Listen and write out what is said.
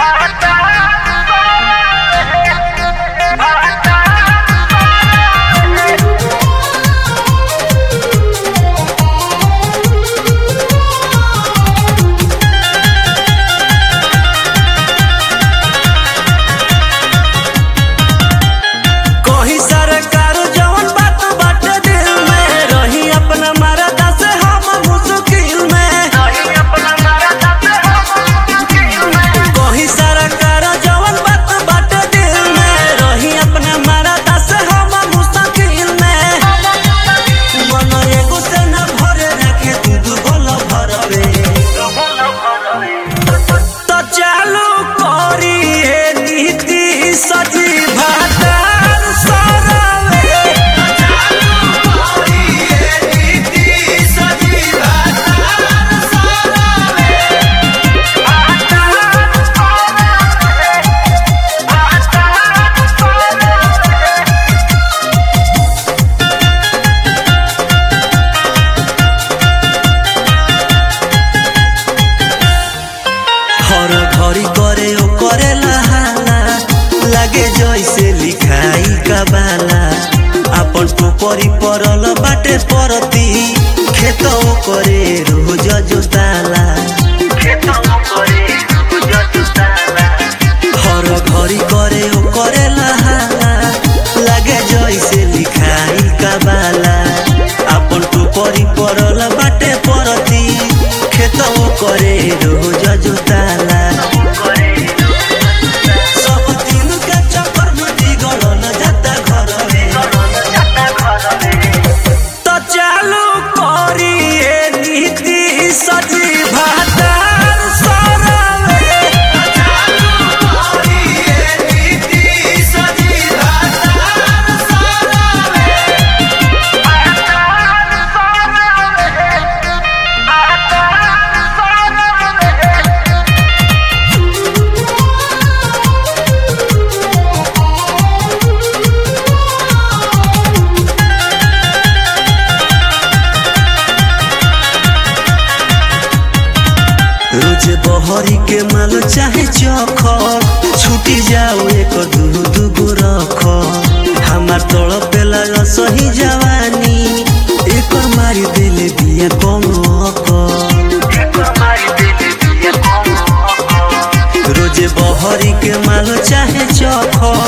घरी करे ओ करे लहाला लागे जैसे लिखाई का बाला अपन टोपरी परल बाटे परती खेत करे रोज जोताला हर घरी करे ओ करे लहाला लागे जैसे लिखाई का बाला अपन टोपरी परल बाटे परती खेत करे रोज जोताला रोज बहरी के माल चाहे चखर छुटी जाओ एक दू रख हमार तड़ पेला सही जवानी एक मारी देले बिया रोज बहरी के माल चाहे चखर